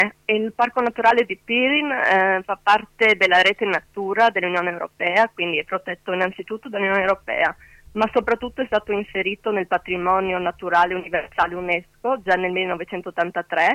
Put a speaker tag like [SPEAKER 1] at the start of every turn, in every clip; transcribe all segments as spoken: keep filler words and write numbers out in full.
[SPEAKER 1] Il Parco Naturale di Pirin eh, fa parte della rete Natura dell'Unione Europea, quindi è protetto innanzitutto dall'Unione Europea, ma soprattutto è stato inserito nel patrimonio naturale universale UNESCO già nel millenovecentottantatré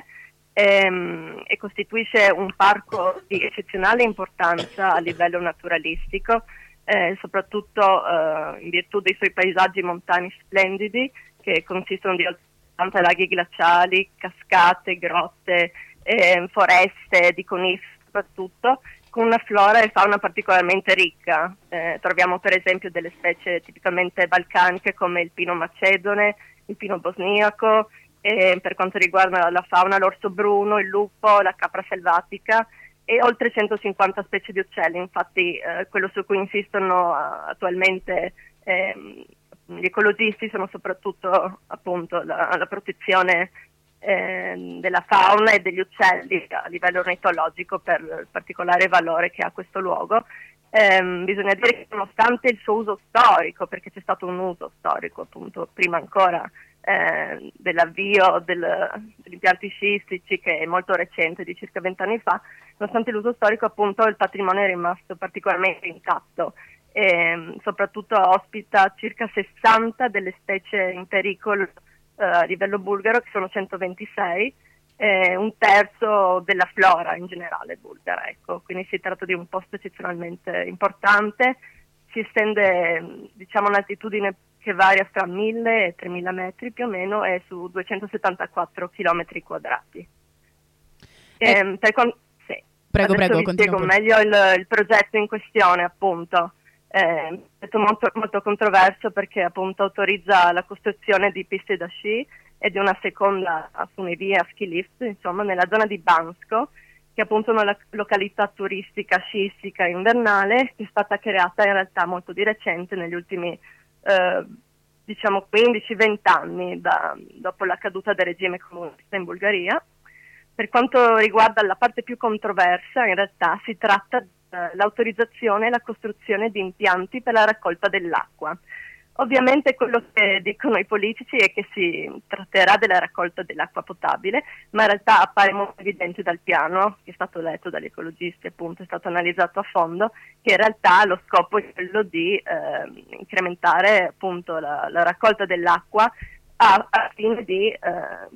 [SPEAKER 1] ehm, e costituisce un parco di eccezionale importanza a livello naturalistico, eh, soprattutto eh, in virtù dei suoi paesaggi montani splendidi che consistono di ottanta laghi glaciali, cascate, grotte, eh, foreste di coniferi soprattutto, con una flora e fauna particolarmente ricca. Eh, troviamo per esempio delle specie tipicamente balcaniche come il pino macedone, il pino bosniaco, e per quanto riguarda la fauna l'orso bruno, il lupo, la capra selvatica e oltre centocinquanta specie di uccelli. Infatti eh, quello su cui insistono uh, attualmente eh, gli ecologisti sono soprattutto appunto la, la protezione eh, della fauna e degli uccelli a livello ornitologico per il particolare valore che ha questo luogo. Eh, bisogna dire che nonostante il suo uso storico, perché c'è stato un uso storico appunto prima ancora eh, dell'avvio del, degli impianti sciistici, che è molto recente, di circa vent'anni fa, nonostante l'uso storico appunto il patrimonio è rimasto particolarmente intatto. E soprattutto ospita circa sessanta delle specie in pericolo eh, a livello bulgaro, che sono centoventisei, eh, un terzo della flora in generale bulgara, ecco. Quindi si tratta di un posto eccezionalmente importante, si estende diciamo un'altitudine che varia fra mille e tremila metri più o meno e su duecentosettantaquattro chilometri quadrati.
[SPEAKER 2] Eh,
[SPEAKER 1] eh, per con- sì.
[SPEAKER 2] Prego,
[SPEAKER 1] Adesso
[SPEAKER 2] prego,
[SPEAKER 1] vi spiego
[SPEAKER 2] continua.
[SPEAKER 1] meglio il, il progetto in questione appunto. Eh, è stato molto, molto controverso perché appunto autorizza la costruzione di piste da sci e di una seconda funivia a ski lift, insomma, nella zona di Bansko, che è appunto una località turistica sciistica invernale che è stata creata in realtà molto di recente, negli ultimi eh, diciamo quindici venti anni da, dopo la caduta del regime comunista in Bulgaria. Per quanto riguarda la parte più controversa, in realtà si tratta dell'autorizzazione e la costruzione di impianti per la raccolta dell'acqua. Ovviamente quello che dicono i politici è che si tratterà della raccolta dell'acqua potabile, ma in realtà appare molto evidente dal piano, che è stato letto dagli ecologisti, appunto, è stato analizzato a fondo, che in realtà lo scopo è quello di eh, incrementare appunto la, la raccolta dell'acqua a, a fine di eh,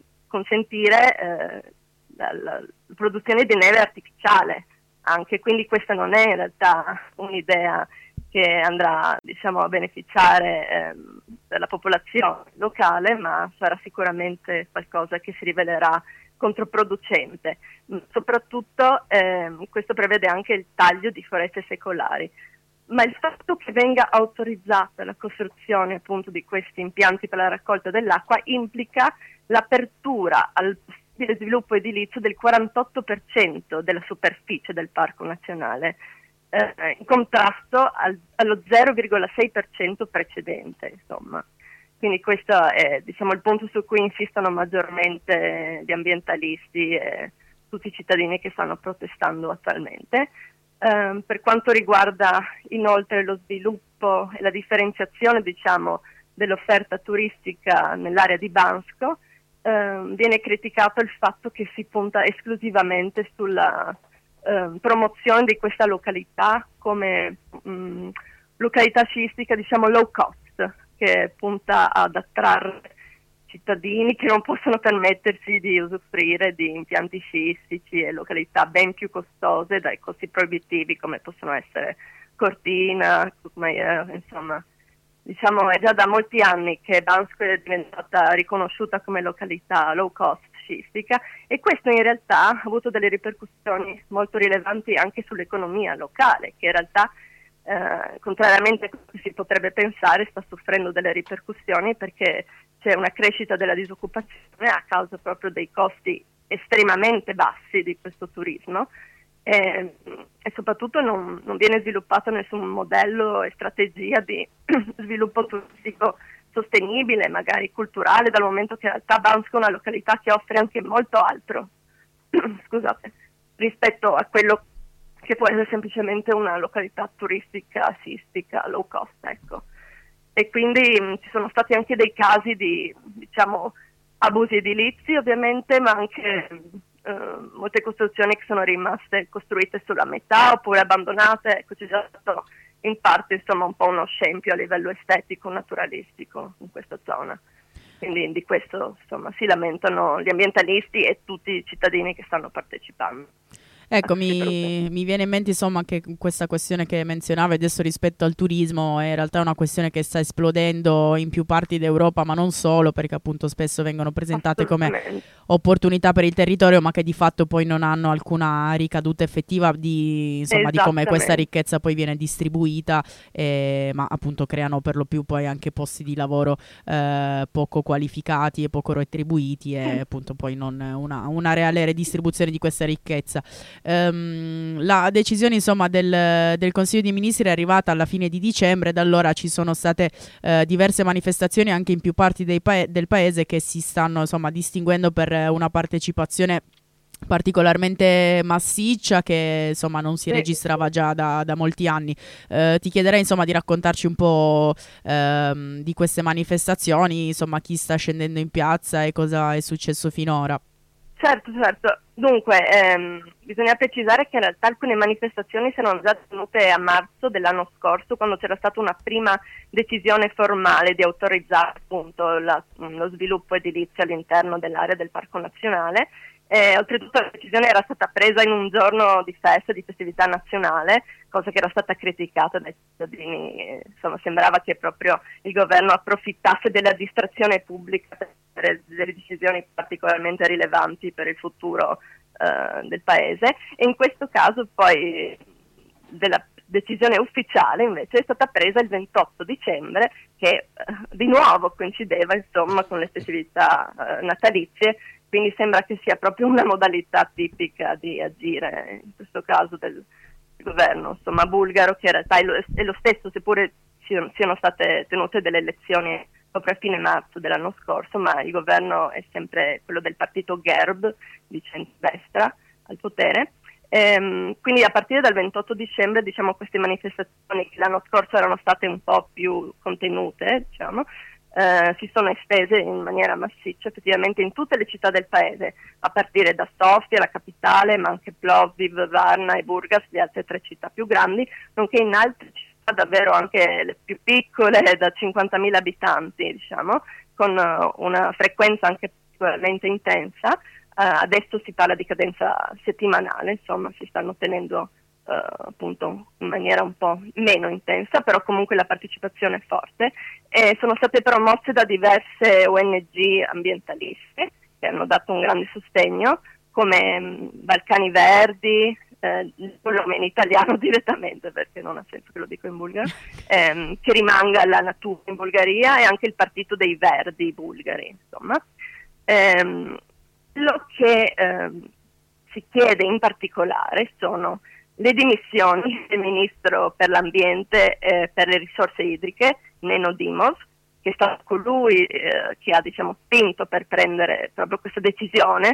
[SPEAKER 1] consentire eh, la, la produzione di neve artificiale. Anche quindi questa non è in realtà un'idea che andrà diciamo a beneficiare ehm, della popolazione locale, ma sarà sicuramente qualcosa che si rivelerà controproducente. Soprattutto ehm, questo prevede anche il taglio di foreste secolari, ma il fatto che venga autorizzata la costruzione appunto di questi impianti per la raccolta dell'acqua implica l'apertura al possibile sviluppo edilizio del quarantotto per cento della superficie del Parco Nazionale, eh, in contrasto al, allo zero virgola sei per cento precedente, insomma. Quindi questo è diciamo il punto su cui insistono maggiormente gli ambientalisti e tutti i cittadini che stanno protestando attualmente. Eh, per quanto riguarda inoltre lo sviluppo e la differenziazione diciamo dell'offerta turistica nell'area di Bansko, eh, viene criticato il fatto che si punta esclusivamente sulla eh, promozione di questa località come mh, località sciistica diciamo low cost, che punta ad attrarre cittadini che non possono permettersi di usufruire di impianti sciistici e località ben più costose dai costi proibitivi come possono essere Cortina, Cookmayer, insomma. Diciamo è già da molti anni che Bansko è diventata riconosciuta come località low cost sciistica e questo in realtà ha avuto delle ripercussioni molto rilevanti anche sull'economia locale, che in realtà eh, contrariamente a quello che si potrebbe pensare sta soffrendo delle ripercussioni perché c'è una crescita della disoccupazione a causa proprio dei costi estremamente bassi di questo turismo. E, e soprattutto non, non viene sviluppato nessun modello e strategia di sviluppo turistico sostenibile, magari culturale, dal momento che in realtà Bansko è una località che offre anche molto altro scusate, rispetto a quello che può essere semplicemente una località turistica sciistica low cost, ecco. E quindi mh, ci sono stati anche dei casi di diciamo abusi edilizi ovviamente, ma anche uh, molte costruzioni che sono rimaste costruite sulla metà oppure abbandonate. Ecco, c'è già stato in parte insomma un po' uno scempio a livello estetico, naturalistico in questa zona. Quindi di questo insomma si lamentano gli ambientalisti e tutti i cittadini che stanno partecipando.
[SPEAKER 2] Ecco, mi, mi viene in mente insomma che questa questione che menzionavi adesso rispetto al turismo è in realtà una questione che sta esplodendo in più parti d'Europa, ma non solo, perché appunto spesso vengono presentate come opportunità per il territorio, ma che di fatto poi non hanno alcuna ricaduta effettiva di, insomma, di come questa ricchezza poi viene distribuita, eh, ma appunto creano per lo più poi anche posti di lavoro eh, poco qualificati e poco retribuiti e appunto poi non una, una reale redistribuzione di questa ricchezza. Um, la decisione insomma del, del Consiglio dei Ministri è arrivata alla fine di dicembre, da allora ci sono state uh, diverse manifestazioni anche in più parti dei pa- del paese che si stanno insomma distinguendo per una partecipazione particolarmente massiccia che insomma non si sì. registrava già da, da molti anni. Uh, ti chiederei insomma di raccontarci un po' uh, di queste manifestazioni, insomma chi sta scendendo in piazza e cosa è successo finora.
[SPEAKER 1] Certo, certo. Dunque, ehm, bisogna precisare che in realtà alcune manifestazioni si erano già tenute a marzo dell'anno scorso, quando c'era stata una prima decisione formale di autorizzare appunto la, lo sviluppo edilizio all'interno dell'area del Parco Nazionale. Eh, oltretutto la decisione era stata presa in un giorno di festa, di festività nazionale, cosa che era stata criticata dai cittadini. Insomma, sembrava che proprio il governo approfittasse della distrazione pubblica per prendere delle decisioni particolarmente rilevanti per il futuro eh, del paese. E in questo caso poi della decisione ufficiale invece è stata presa il ventotto dicembre, che eh, di nuovo coincideva insomma con le festività eh, natalizie. Quindi sembra che sia proprio una modalità tipica di agire, in questo caso del governo insomma bulgaro, che in realtà è lo, è lo stesso, seppure siano, siano state tenute delle elezioni proprio a fine marzo dell'anno scorso, ma il governo è sempre quello del partito GERB, di centrodestra, al potere. Ehm, quindi a partire dal ventotto dicembre, diciamo, queste manifestazioni che l'anno scorso erano state un po' più contenute, diciamo, Uh, si sono estese in maniera massiccia effettivamente in tutte le città del paese, a partire da Sofia, la capitale, ma anche Plovdiv, Varna e Burgas, le altre tre città più grandi, nonché in altre città davvero anche le più piccole, da cinquantamila abitanti, diciamo, con uh, una frequenza anche particolarmente intensa. Uh, adesso si parla di cadenza settimanale, insomma si stanno tenendo Uh, appunto in maniera un po' meno intensa, però comunque la partecipazione è forte, e sono state promosse da diverse O N G ambientaliste che hanno dato un grande sostegno, come mh, Balcani Verdi, eh, il nome in italiano direttamente perché non ha senso che lo dico in bulgaro, ehm, che rimanga la natura in Bulgaria, e anche il partito dei Verdi bulgari, insomma. Ehm, quello che ehm, si chiede in particolare sono le dimissioni del ministro per l'ambiente e eh, per le risorse idriche, Neno Dimos, che è stato colui eh, che ha diciamo spinto per prendere proprio questa decisione,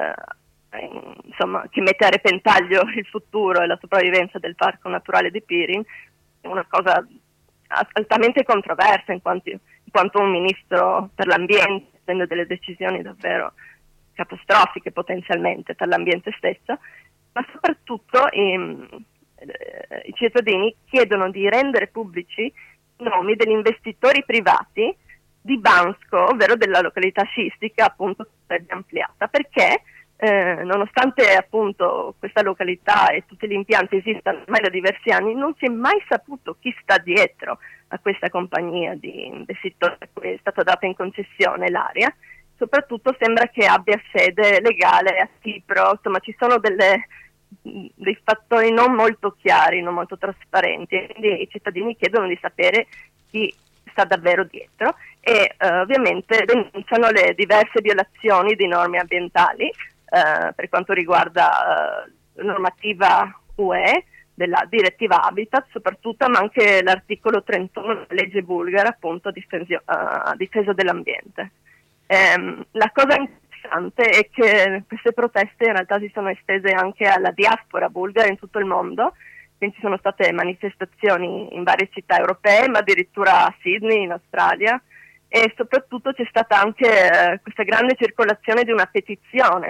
[SPEAKER 1] eh, in, insomma, che mette a repentaglio il futuro e la sopravvivenza del parco naturale di Pirin. È una cosa altamente controversa, in quanto, in quanto un ministro per l'ambiente prende delle decisioni davvero catastrofiche potenzialmente per l'ambiente stesso. Ma soprattutto ehm, eh, i cittadini chiedono di rendere pubblici i nomi degli investitori privati di Bansko, ovvero della località sciistica appunto ampliata, perché eh, nonostante appunto questa località e tutti gli impianti esistano ormai da diversi anni, non si è mai saputo chi sta dietro a questa compagnia di investitori a cui è stata data in concessione l'area. Soprattutto sembra che abbia sede legale a Cipro, insomma ci sono delle, dei fattori non molto chiari, non molto trasparenti, e quindi i cittadini chiedono di sapere chi sta davvero dietro, e eh, ovviamente denunciano le diverse violazioni di norme ambientali eh, per quanto riguarda eh, la normativa U E, della direttiva Habitat soprattutto, ma anche l'articolo trentuno della legge bulgara appunto a difesa, a difesa dell'ambiente. Eh, la cosa interessante è che queste proteste in realtà si sono estese anche alla diaspora bulgara in tutto il mondo, quindi ci sono state manifestazioni in varie città europee, ma addirittura a Sydney in Australia, e soprattutto c'è stata anche eh, questa grande circolazione di una petizione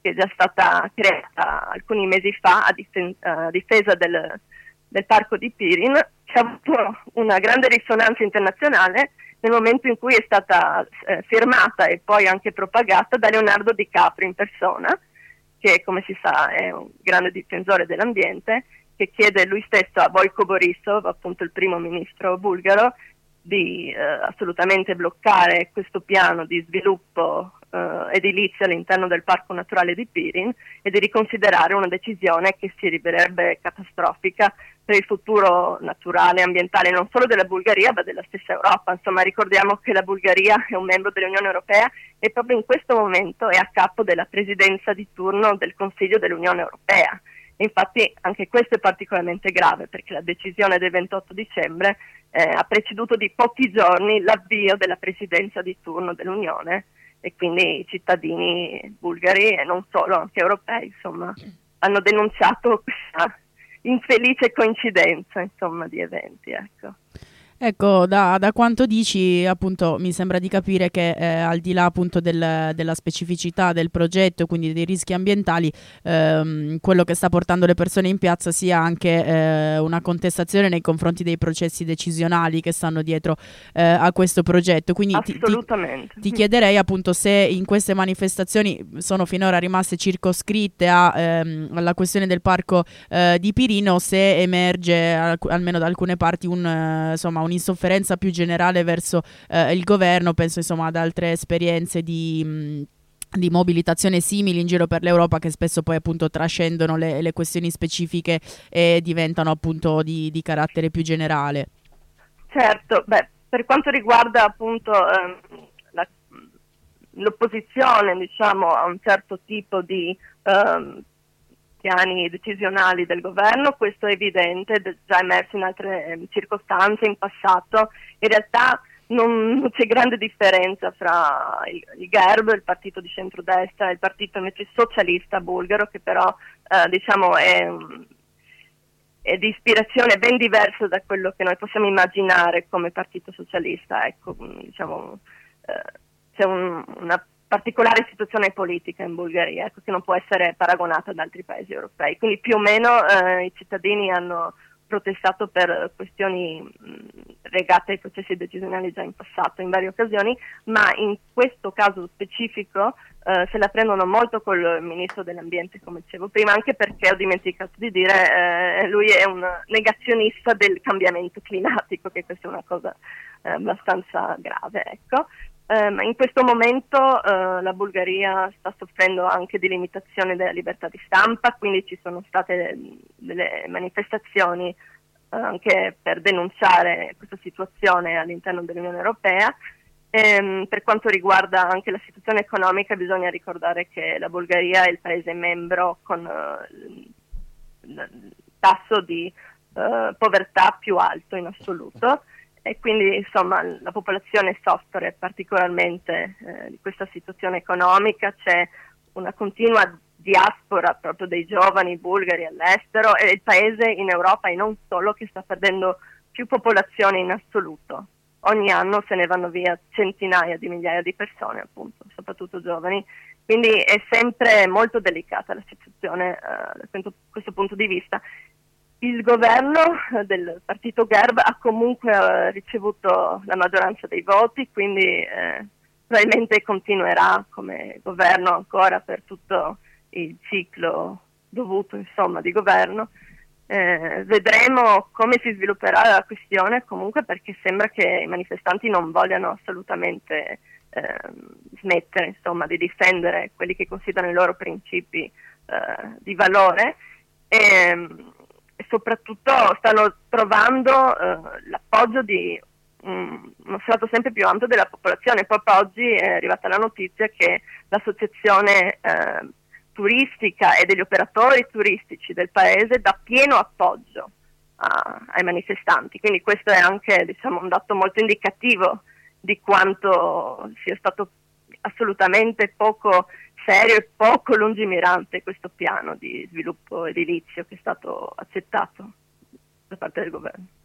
[SPEAKER 1] che è già stata creata alcuni mesi fa a, difen- a difesa del, del parco di Pirin, che ha avuto una grande risonanza internazionale nel momento in cui è stata eh, firmata e poi anche propagata da Leonardo DiCaprio in persona, che come si sa è un grande difensore dell'ambiente, che chiede lui stesso a Boyko Borisov, appunto il primo ministro bulgaro, di eh, assolutamente bloccare questo piano di sviluppo eh, edilizio all'interno del parco naturale di Pirin e di riconsiderare una decisione che si rivelerebbe catastrofica per il futuro naturale e ambientale non solo della Bulgaria ma della stessa Europa. Insomma, ricordiamo che la Bulgaria è un membro dell'Unione Europea e proprio in questo momento è a capo della presidenza di turno del Consiglio dell'Unione Europea. Infatti anche questo è particolarmente grave, perché la decisione del ventotto dicembre eh, ha preceduto di pochi giorni l'avvio della presidenza di turno dell'Unione, e quindi i cittadini bulgari e non solo, anche europei, insomma, hanno denunciato questa infelice coincidenza, insomma, di eventi, ecco.
[SPEAKER 2] Ecco, da, da quanto dici, appunto, mi sembra di capire che eh, al di là appunto del, della specificità del progetto, quindi dei rischi ambientali, ehm, quello che sta portando le persone in piazza sia anche eh, una contestazione nei confronti dei processi decisionali che stanno dietro eh, a questo progetto. Quindi ti, ti, ti chiederei appunto se in queste manifestazioni sono finora rimaste circoscritte a, ehm, alla questione del parco eh, di Pirino, se emerge al, almeno da alcune parti un eh, insomma un'insofferenza più generale verso eh, il governo. Penso insomma ad altre esperienze di, mh, di mobilitazione simili in giro per l'Europa, che spesso poi appunto trascendono le, le questioni specifiche e diventano appunto di, di carattere più generale.
[SPEAKER 1] Certo, beh, per quanto riguarda appunto ehm, la, l'opposizione, diciamo, a un certo tipo di ehm, piani decisionali del governo, questo è evidente, è già emerso in altre eh, circostanze in passato. In realtà non, non c'è grande differenza fra il, il GERB, il partito di centrodestra, e il partito invece socialista bulgaro, che però eh, diciamo è, è di ispirazione ben diversa da quello che noi possiamo immaginare come partito socialista. Ecco, diciamo, eh, c'è un, una particolare situazione politica in Bulgaria, ecco, che non può essere paragonata ad altri paesi europei. Quindi più o meno eh, i cittadini hanno protestato per questioni mh, legate ai processi decisionali già in passato, in varie occasioni, ma in questo caso specifico eh, se la prendono molto col ministro dell'ambiente, come dicevo prima, anche perché ho dimenticato di dire, eh, lui è un negazionista del cambiamento climatico, che questa è una cosa eh, abbastanza grave, ecco. Um, in questo momento uh, la Bulgaria sta soffrendo anche di limitazione della libertà di stampa, quindi ci sono state delle manifestazioni uh, anche per denunciare questa situazione all'interno dell'Unione Europea. Um, per quanto riguarda anche la situazione economica, bisogna ricordare che la Bulgaria è il paese membro con uh, il tasso di uh, povertà più alto in assoluto, e quindi insomma la popolazione soffre particolarmente eh, di questa situazione economica. C'è una continua diaspora proprio dei giovani bulgari all'estero, e il paese in Europa e non solo che sta perdendo più popolazione in assoluto. Ogni anno se ne vanno via centinaia di migliaia di persone, appunto, soprattutto giovani. Quindi è sempre molto delicata la situazione eh, da questo punto di vista. Il governo del partito GERB ha comunque eh, ricevuto la maggioranza dei voti, quindi eh, probabilmente continuerà come governo ancora per tutto il ciclo dovuto, insomma, di governo. Eh, vedremo come si svilupperà la questione, comunque, perché sembra che i manifestanti non vogliano assolutamente eh, smettere, insomma, di difendere quelli che considerano i loro principi eh, di valore. E, e soprattutto stanno trovando eh, l'appoggio di um, uno strato sempre più ampio della popolazione. Proprio oggi è arrivata la notizia che l'associazione eh, turistica e degli operatori turistici del paese dà pieno appoggio a, ai manifestanti, quindi questo è anche, diciamo, un dato molto indicativo di quanto sia stato assolutamente poco serio e poco lungimirante questo piano di sviluppo edilizio che è stato accettato da parte del governo.